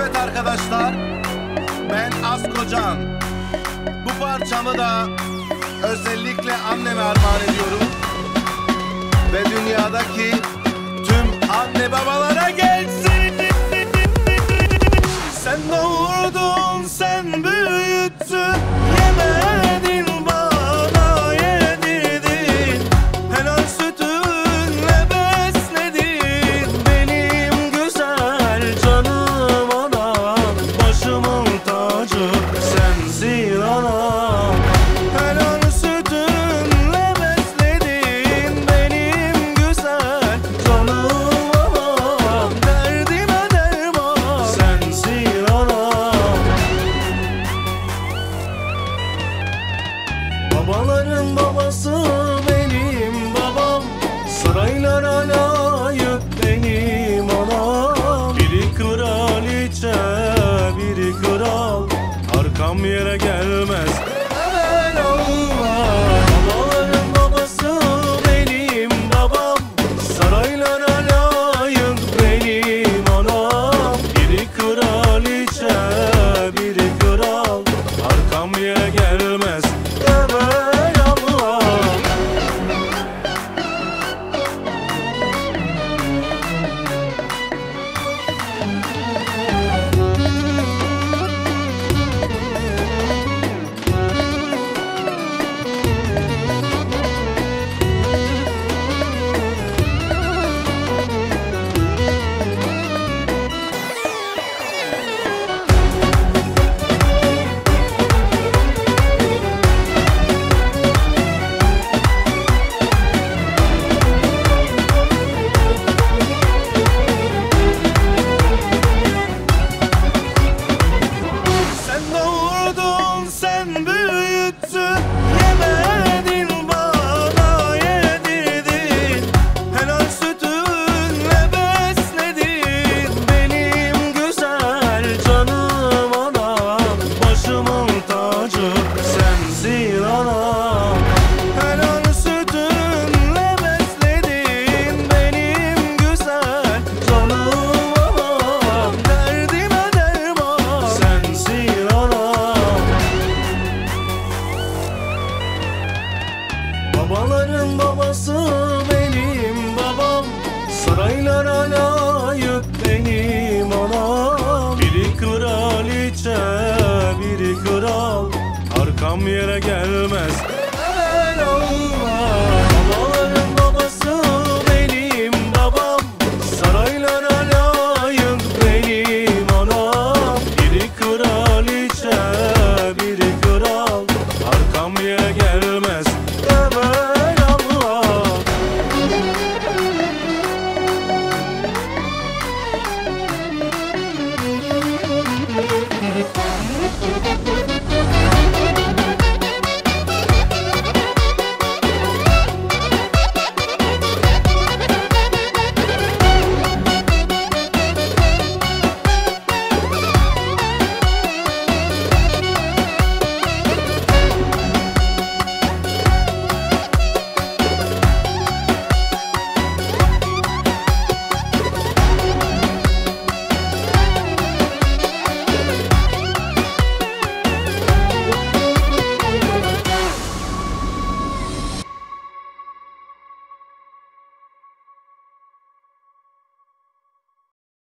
Evet arkadaşlar, ben Askocan. Bu parçamı da özellikle anneme armağan ediyorum. Ve dünyadaki tüm anne babalara gelsin. Sen doğurdun, sen büyüttün, yemedin bana yedirdin. Helal sütünle besledin benim güzel canım anam. Başımın tacı sensin anam. Helal sütünle besledin benim güzel canım anam. Derdime derman sensin anam. Babaların babası benim babam, saraylara layık benim anam. Biri kraliçe, biri kral, arkam yere gelmez evelallah. Babaların babası benim babam, saraylara layık benim anam. Biri kraliçe, biri kral, arkam yere gelmez evelallah. Sen doğurdun, sen büyüttün, yemedin bana yedirdin. Helal sütünle besledin benim güzel canım anam. Başımın tacı sensin anam. Helal sütünle besledin benim güzel canım anam. Derdime derman sensin anam. Babaların babası benim babam, saraylara layık benim anam. Biri kraliçe, biri kral, arkam yere gelmez evelallah.